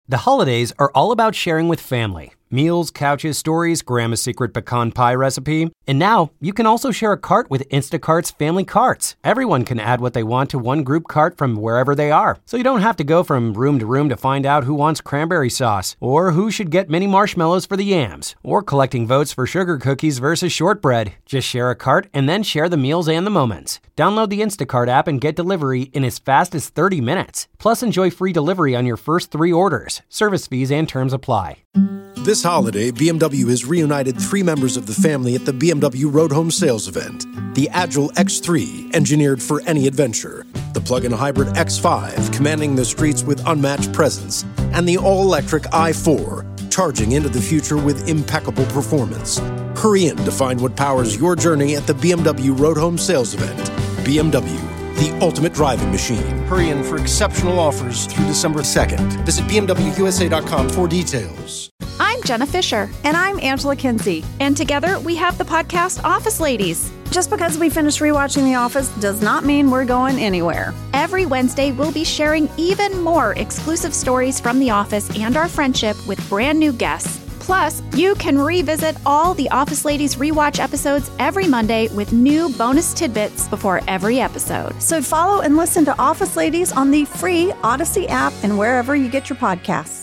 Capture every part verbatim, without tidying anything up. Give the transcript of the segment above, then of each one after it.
The holidays are all about sharing with family. Meals, couches, stories, Grandma's secret pecan pie recipe. And now, you can also share a cart with Instacart's Family Carts. Everyone can add what they want to one group cart from wherever they are. So you don't have to go from room to room to find out who wants cranberry sauce, or who should get mini marshmallows for the yams, or collecting votes for sugar cookies versus shortbread. Just share a cart and then share the meals and the moments. Download the Instacart app and get delivery in as fast as thirty minutes. Plus, enjoy free delivery on your first three orders. Service fees and terms apply. This holiday, B M W has reunited three members of the family at the B M W Road Home Sales Event. The Agile X three, engineered for any adventure. The plug-in hybrid X five, commanding the streets with unmatched presence. And the all-electric i four, charging into the future with impeccable performance. Hurry in to find what powers your journey at the B M W Road Home Sales Event. B M W, the ultimate driving machine. Hurry in for exceptional offers through December second. Visit B M W U S A dot com for details. I'm Jenna Fisher. And I'm Angela Kinsey. And together we have the podcast Office Ladies. Just because we finished rewatching The Office does not mean we're going anywhere. Every Wednesday, we'll be sharing even more exclusive stories from The Office and our friendship with brand new guests. Plus, you can revisit all the Office Ladies rewatch episodes every Monday with new bonus tidbits before every episode. So follow and listen to Office Ladies on the free Odyssey app and wherever you get your podcasts.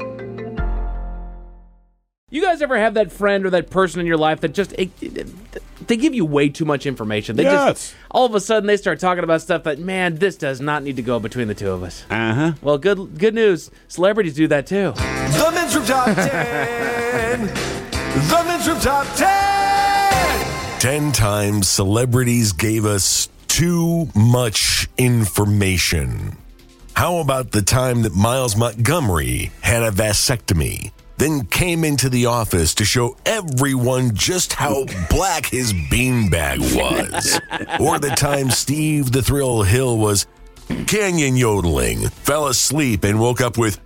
You guys ever have that friend or that person in your life that just, it, it, they give you way too much information? They yes. just, all of a sudden, they start talking about stuff that, man, this does not need to go between the two of us. Uh-huh. Well, good good news. Celebrities do that, too. The Men's Room Top ten. The Men's Room Top ten. Ten times celebrities gave us too much information. How about the time that Miles Montgomery had a vasectomy, then came into the office to show everyone just how black his beanbag was? Or the time Steve the Thrill Hill was canyon yodeling, fell asleep, and woke up with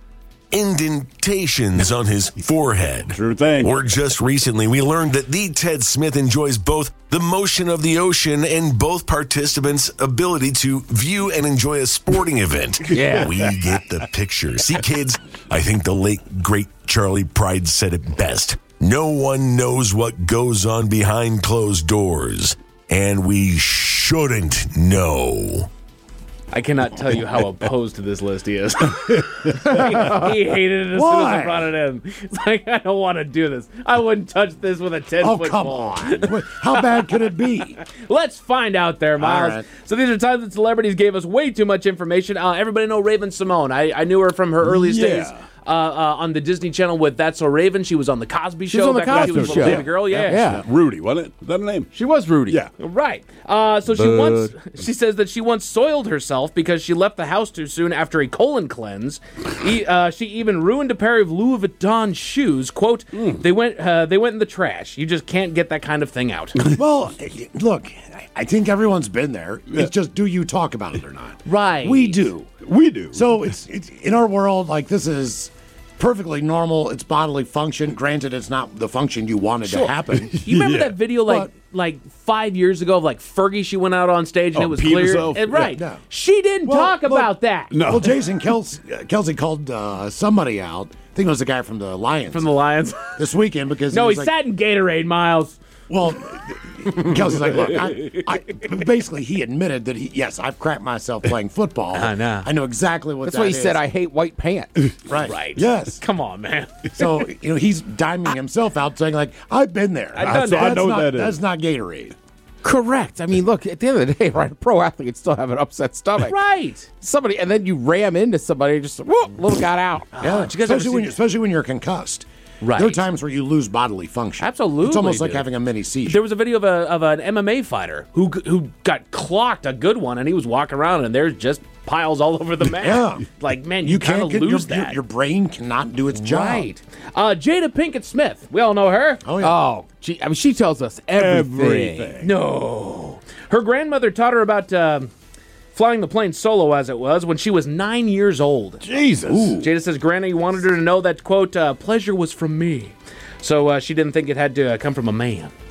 indentations on his forehead. True thing. Or just recently, we learned that the Ted Smith enjoys both the motion of the ocean and both participants' ability to view and enjoy a sporting event. Yeah. We get the picture. See, kids, I think the late, great Charlie Pride said it best. No one knows what goes on behind closed doors, and we shouldn't know. I cannot tell you how opposed to this list he is. he, he hated it as Why? soon as I brought it in. It's like, I don't want to do this. I wouldn't touch this with a ten-foot oh, come ball. on. How bad could it be? Let's find out there, Miles. Right. So these are times that celebrities gave us way too much information. Uh, everybody know Raven Simone. I, I knew her from her earliest yeah. days. Uh, uh, on the Disney Channel with That's So Raven. She was on the Cosby Show. She was on the back Cosby when she was Show. a baby girl. Yeah. Yeah. yeah. Rudy, wasn't it? Is that her name? She was Rudy. Yeah. Right. Uh, so she Bud. once she says that she once soiled herself because she left the house too soon after a colon cleanse. e, uh, she even ruined a pair of Louis Vuitton shoes. Quote, mm. they went uh, they went in the trash. You just can't get that kind of thing out. Well, look, I think everyone's been there. Yeah. It's just, do you talk about it or not? Right. We do. We do. So it's, it's in our world, like, this is perfectly normal. It's bodily function. Granted, it's not the function you wanted sure. to happen. You remember Yeah. that video like But- like five years ago of like Fergie? She went out on stage and Oh, it was peed clear. herself? And, right. Yeah. She didn't Well, talk look, about that. No. Well, Jason Kelsey, Kelsey called uh, somebody out. I think it was the guy from the Lions. From the Lions. this weekend because No, he, he was like, sat in Gatorade, Miles. Well, Kelsey's like, look, I, I, basically he admitted that he, yes, I've crapped myself playing football. I know. I know exactly what That's that why he is. said, I hate white pants. Right. Right. Yes. Come on, man. So, you know, he's diming himself out saying, like, I've been there. I've done That's, that. I know not, what that is. That's not Gatorade. Correct. I mean, look, at the end of the day, right, a pro athlete still have an upset stomach. Right. Somebody, and then you ram into somebody, just, whoop, little got out. Yeah, did you guys ever especially, see when, the- you- especially when you're concussed. Right. There are times where you lose bodily function. Absolutely, It's almost like dude. having a mini seizure. There was a video of a of an M M A fighter who who got clocked, a good one, and he was walking around and there's just piles all over the mat. Yeah. Like, man, you, you kind can't of get lose your, that. Your, your brain cannot do its job. Right. Uh, Jada Pinkett Smith. We all know her. Oh, yeah. Oh, she, I mean, she tells us everything. Everything. No. Her grandmother taught her about uh, flying the plane solo, as it was, when she was nine years old. Jesus. Jada says Granny wanted her to know that, quote, uh, pleasure was from me. So uh, she didn't think it had to uh, come from a man.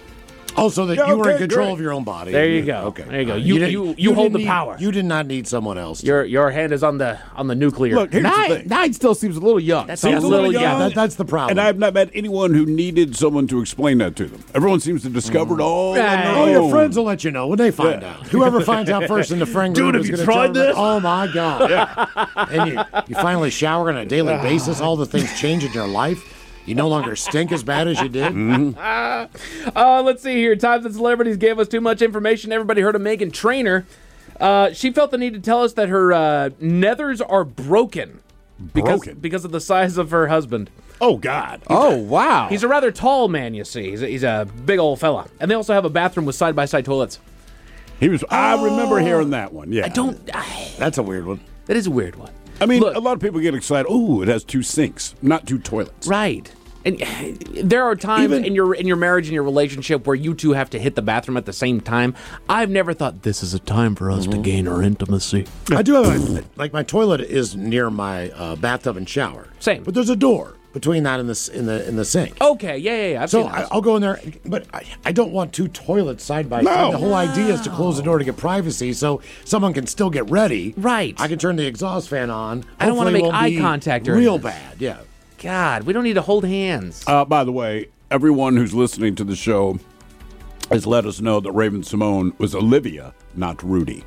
Also, that Yeah, you were in okay, control great. of your own body. There you go. Okay. There you go. Uh, You didn't- you you, hold didn't the need- power. You did not need someone else. to- Your your hand is on the on the nuclear. Look, here's the Nine, thing. nine still seems a little young. That's Seems a a little little young. young. that, that's the problem. And I have not met anyone who needed someone to explain that to them. Everyone seems to have discovered all on their Oh, your own. friends will let you know when they find Yeah. out. Whoever finds out first in the friend group Dude, is have you gonna tried tell them, this? oh my god! And you, you finally shower on a daily basis. All the things change in your life. You no longer stink as bad as you did. Uh, let's see here. Times that celebrities gave us too much information. Everybody heard of Meghan Trainor. Uh, she felt the need to tell us that her uh, nethers are broken because Broken? because of the size of her husband. Oh, God. Oh, wow. He's a rather tall man, you see. He's a, he's a big old fella. And they also have a bathroom with side-by-side toilets. He was. I remember hearing that one. Yeah. I don't... I, That's a weird one. that is a weird one. I mean, Look. a lot of people get excited. Oh, it has two sinks, not two toilets. Right. And there are times Even- in your in your marriage and your relationship where you two have to hit the bathroom at the same time. I've never thought this is a time for us to gain our intimacy. I do have a, like my toilet is near my uh, bathtub and shower. Same. But there's a door between that and the s- in the in the sink. Okay, yeah, yeah, yeah. I've So seen I, those. I'll go in there, but I, I don't want two toilets side by side. No. The whole idea is to close the door to get privacy, so someone can still get ready. Right. I can turn the exhaust fan on. I don't wanna Hopefully it make won't eye be contact during Real this. bad, yeah. God, we don't need to hold hands. Uh, by the way, everyone who's listening to the show has let us know that Raven Simone was Olivia, not Rudy.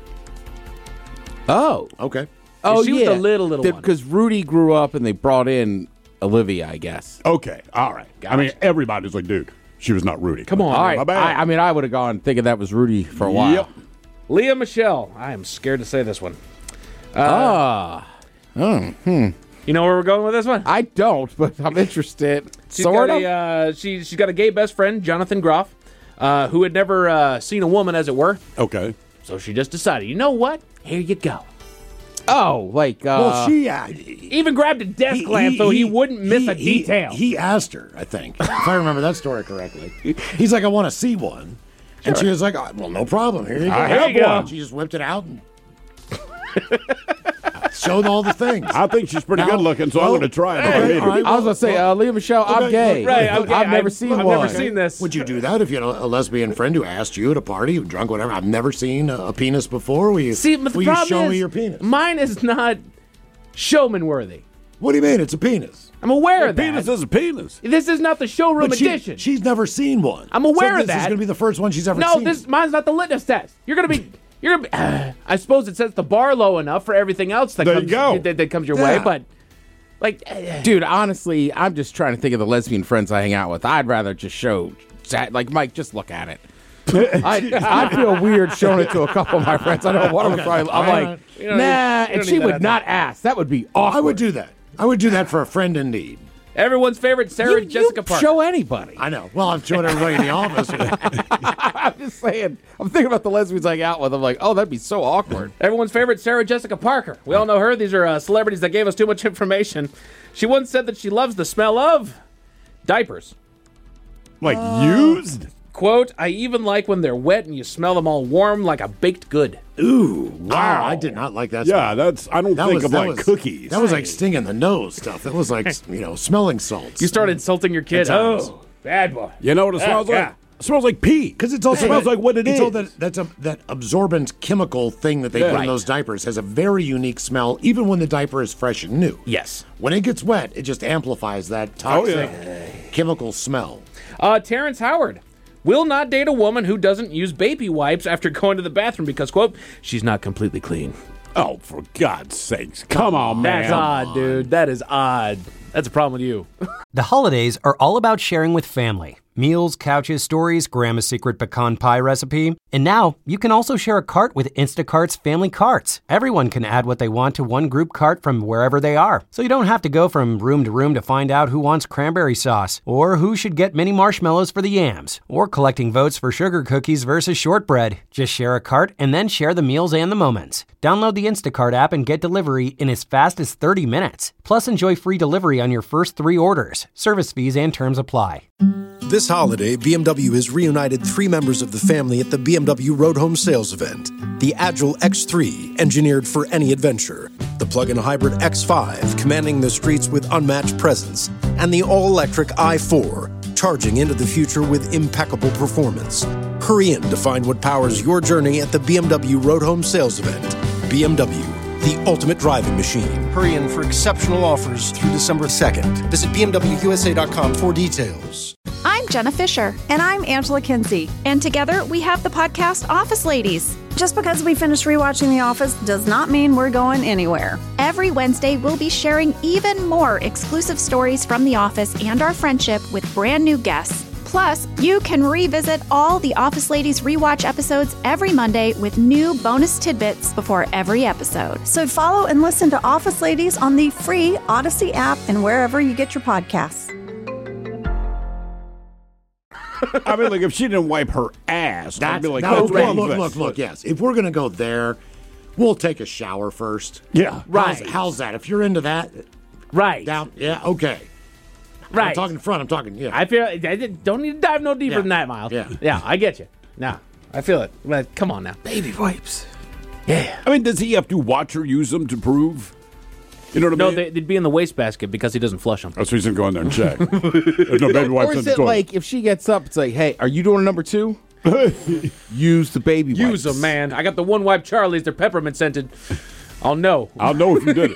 Oh. Okay. Oh, She was yeah. the little, little one. Because Rudy grew up and they brought in Olivia, I guess. Okay, all right. I mean, everybody's like, dude, she was not Rudy. Come on. All right. My bad. I, I mean, I would have gone thinking that was Rudy for a while. Yep. Leah Michelle. I am scared to say this one. Ah. You know where we're going with this one? I don't, but I'm interested. She's sort got of. a, uh, she, she's got a gay best friend, Jonathan Groff, uh, who had never uh, seen a woman, as it were. Okay. So she just decided, you know what? Here you go. Oh, like. Uh, Well, she uh, Even grabbed a desk lamp so he, wouldn't miss he- a he- detail. He, asked her, I think, if I remember that story correctly. He's like, I want to see one. And she was like, oh, well, no problem. Here you go. I have you go. one. She just whipped it out and showed all the things. I think she's pretty Now- good looking, so I'm well, going to try it. okay, if I need all right. her. I was going to say, uh, Leah Michelle, I'm Okay, gay. Right, okay, I've never I've- seen I've one. never seen this. Would you do that if you had a, a lesbian friend who asked you at a party, drunk, whatever? I've never seen a, a penis before. Will you, See, but the will you problem show is, me your penis? mine is not showman worthy. What do you mean? It's a penis. I'm aware A of that. penis is a penis. This is not the showroom But she- edition. she's never seen one. I'm aware so of this that. is going to be the first one she's ever no, seen. this mine's not the litmus test. You're gonna be. You're gonna be. Uh, I suppose it sets the bar low enough for everything else that There you comes go. That, that comes your way, Yeah. but like. Uh, Dude, honestly, I'm just trying to think of the lesbian friends I hang out with. I'd rather just show, like, Mike, just look at it. I, I feel weird showing it to a couple of my friends. I know one of them probably. I'm like, You don't nah, need- you and don't she need that would out not ask. That would be awkward. I would do that. I would do that for a friend in need. everyone's favorite Sarah You, Jessica you Parker. show anybody. I know. Well, I'm showing everybody in the office. I'm just saying. I'm thinking about the lesbians I hang out with. I'm like, oh, that'd be so awkward. Everyone's favorite Sarah Jessica Parker. We all know her. These are uh, celebrities that gave us too much information. She once said that she loves the smell of diapers. Like used? Quote, I even like when they're wet and you smell them all warm like a baked good. Ooh, wow. I did not like that. Yeah, smell. that's. I don't That think was, of that like was, cookies. That was like stinging the nose stuff. That was like, you know, smelling salts. You start insulting your kid. Sometimes. Oh, bad boy. You know what it smells yeah. like? It smells like pee. Because it's also it smells that- like what it it's is. all that that's a that absorbent chemical thing that they Yeah. put Right. in those diapers has a very unique smell, even when the diaper is fresh and new. Yes. When it gets wet, it just amplifies that toxic chemical smell. Uh, Terrence Howard will not date a woman who doesn't use baby wipes after going to the bathroom because, quote, she's not completely clean. Oh, for God's sakes. Come on, man. That's odd, dude. That is odd. That's a problem with you. The holidays are all about sharing with family. Meals, couches, stories, Grandma's secret pecan pie recipe. And now you can also share a cart with Instacart's family carts. Everyone can add what they want to one group cart from wherever they are. So you don't have to go from room to room to find out who wants cranberry sauce, or who should get mini marshmallows for the yams, or collecting votes for sugar cookies versus shortbread. Just share a cart and then share the meals and the moments. Download the Instacart app and get delivery in as fast as thirty minutes. Plus, enjoy free delivery on your first three orders. Service fees and terms apply. This holiday, B M W has reunited three members of the family at the B M W Road Home Sales Event. The Agile X three, engineered for any adventure. The plug-in hybrid X five, commanding the streets with unmatched presence. And the all-electric i four, charging into the future with impeccable performance. Hurry in to find what powers your journey at the B M W Road Home Sales Event. B M W, the ultimate driving machine. Hurry in for exceptional offers through December second. Visit B M W U S A dot com for details. I'm Jenna Fisher. And I'm Angela Kinsey. And together we have the podcast Office Ladies. Just because we finished rewatching The Office does not mean we're going anywhere. Every Wednesday, we'll be sharing even more exclusive stories from The Office and our friendship with brand new guests. Plus, you can revisit all the Office Ladies rewatch episodes every Monday with new bonus tidbits before every episode. So follow and listen to Office Ladies on the free Odyssey app and wherever you get your podcasts. I mean, like, if she didn't wipe her ass, I'd be like, no, oh, look, wrong look, with look, it. look, yes. If we're going to go there, we'll take a shower first. Yeah. Right. How's, how's that? If you're into that, Right. down, yeah, okay. Right. I'm talking front, I'm talking, yeah. I feel I didn't- don't need to dive no deeper Yeah. than that, Miles. Yeah. Yeah, I get you. No, I feel it. But come on now. Baby wipes. Yeah. I mean, does he have to watch her use them to prove? You know what I No, mean? they, they'd be in the wastebasket because he doesn't flush them. Oh, so he's going to go in there and check. There's no baby wipes Or in is the it toilet. like if she gets up, it's like, hey, are you doing a number two? Use the baby wipes. Use them, man. I got the one wipe Charlie's. They're peppermint scented. I'll know. I'll know if you did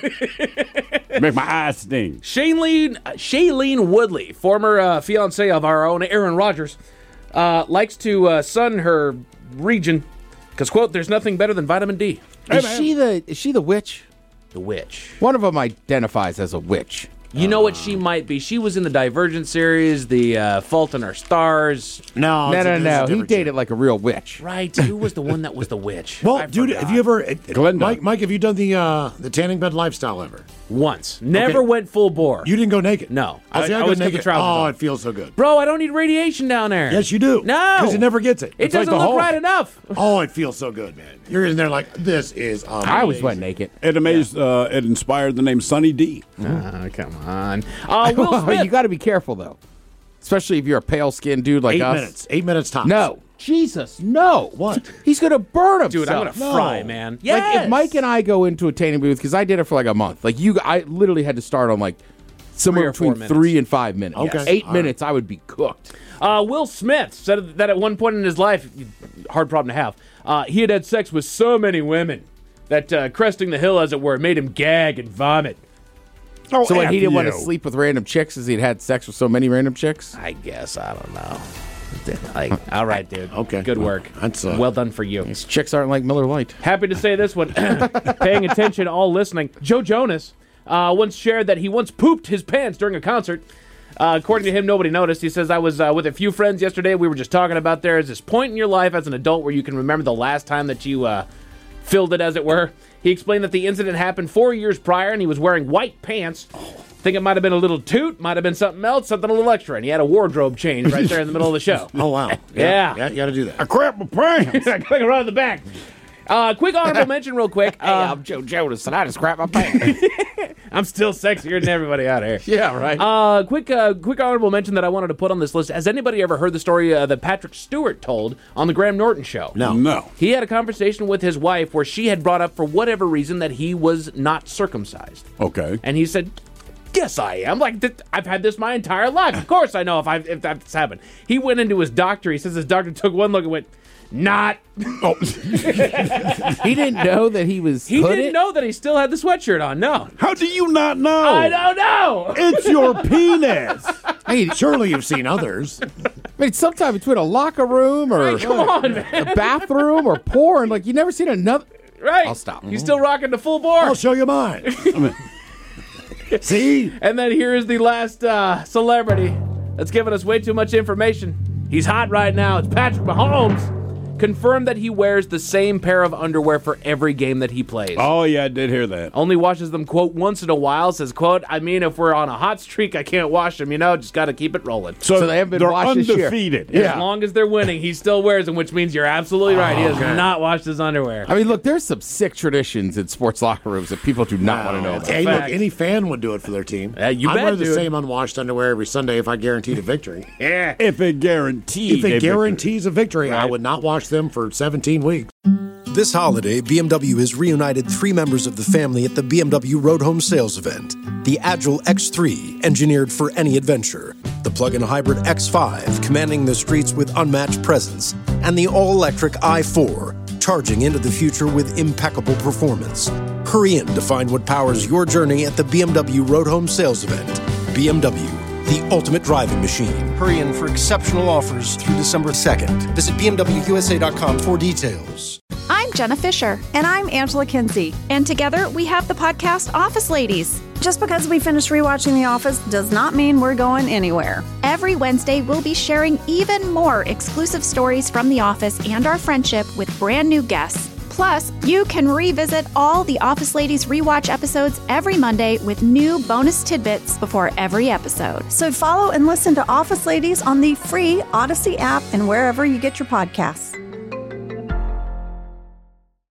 it. Make my eyes sting. Shailene, Shailene Woodley, former uh, fiance of our own Aaron Rodgers, uh, likes to uh, sun her region because, quote, there's nothing better than vitamin D. Is she the is she the witch? The witch. One of them identifies as a witch. You know what she might be? She was in the Divergent series, the uh, Fault in Our Stars. No, No, it's a- no, it's a no. He different dated like a real witch. Right. Who was the one that was the witch? Well, I dude, forgot. have you ever, Glenda. Mike, Mike, have you done the uh, the tanning bed lifestyle ever? Once. Never Okay. went full bore. You didn't go naked? No. I, see, I I, go always kept naked. the trousers Oh, on. it feels so good. Bro, I don't need radiation down there. Yes, you do. No. Because it never gets it. It It's like doesn't the look Hulk. right enough. Oh, it feels so good, man. You're in there like, this is amazing. I always went naked. It amazed, uh, it inspired the name Sunny D. Oh, come on. Uh, Will Smith. You got to be careful though, especially if you're a pale skinned dude like Eight us. minutes. Eight minutes tops. No, Jesus, no. What? He's gonna burn himself. Dude, I'm going to No. fry, man. Like Yes. if Mike and I go into a tanning booth, because I did it for like a month. Like you, I literally had to start on like somewhere Three or four between minutes. three and five minutes. Okay. Eight All minutes, I would be cooked. Uh, Will Smith said that at one point in his life, hard problem to have, uh, he had had sex with so many women that uh, cresting the hill, as it were, made him gag and vomit. Oh, So when he F didn't want to you. sleep with random chicks, as he'd had sex with so many random chicks. I guess. I don't know. Like, all right, dude. Okay. Good work. That's, uh, well done for you. These chicks aren't like Miller Lite. Happy to say this one. Paying attention, all listening. Joe Jonas uh, once shared that he once pooped his pants during a concert. Uh, according to him, nobody noticed. He says, I was uh, with a few friends yesterday. We were just talking about there is this point in your life as an adult where you can remember the last time that you uh, filled it, as it were. He explained that the incident happened four years prior, and he was wearing white pants. Think it might have been a little toot, might have been something else, something a little extra. And he had a wardrobe change right there in the middle of the show. Oh, wow. Yeah. Yeah, you got to do that. I crap my pants. I click around the back. Uh, quick honorable mention, real quick. Hey, Uh, I'm Joe Jonas, and I just crap my pants. I'm still sexier than everybody out here. Yeah, right. Uh, quick, uh, quick honorable mention that I wanted to put on this list. Has anybody ever heard the story uh, that Patrick Stewart told on the Graham Norton show? No. No. He had a conversation with his wife where she had brought up, for whatever reason, that he was not circumcised, Okay. and he said, "Yes, I am. Like th- I've had this my entire life. Of course, I know if I if that's happened." He went into his doctor. He says his doctor took one look and went, "Not." Oh. He didn't know that he was. He hooded? didn't know that he still had the sweatshirt on. No, How do you not know? I don't know. It's your penis. Hey, surely you've seen others. I mean, sometime between a locker room or Come on, man. a bathroom or porn, like you never seen another. Right? I'll stop. He's still rocking the full bore. I'll show you mine. See? And then here is the last uh, celebrity that's given us way too much information. He's hot right now. It's Patrick Mahomes. Confirmed that he wears the same pair of underwear for every game that he plays. Oh, yeah, I did hear that. Only washes them, quote, once in a while. Says, quote, I mean, if we're on a hot streak, I can't wash them, you know? Just got to keep it rolling. So they haven't been they're washed this year. undefeated. As long as they're winning, he still wears them, which means you're absolutely right. He has okay. not washed his underwear. I mean, look, there's some sick traditions in sports locker rooms that people do not want to know about. Hey, look, fact. any fan would do it for their team. Yeah, you I'd bet, wear the dude. same unwashed underwear every Sunday if I guaranteed a victory. Yeah. If it guarantees. If it guarantees a victory, I would not wash them for seventeen weeks. This holiday, B M W has reunited three members of the family at the B M W Road Home Sales Event. The Agile X three, engineered for any adventure. the plug-in hybrid X five, commanding the streets with unmatched presence, and the all-electric i four, charging into the future with impeccable performance. Hurry in to find what powers your journey at the B M W Road Home Sales Event. B M W, the ultimate driving machine. Hurry in for exceptional offers through December second. Visit B M W U S A dot com for details. I'm Jenna Fisher. And I'm Angela Kinsey. And together we have the podcast Office Ladies. Just because we finished rewatching The Office does not mean we're going anywhere. Every Wednesday, we'll be sharing even more exclusive stories from The Office and our friendship with brand new guests. Plus, you can revisit all the Office Ladies rewatch episodes every Monday with new bonus tidbits before every episode. So follow and listen to Office Ladies on the free Odyssey app and wherever you get your podcasts.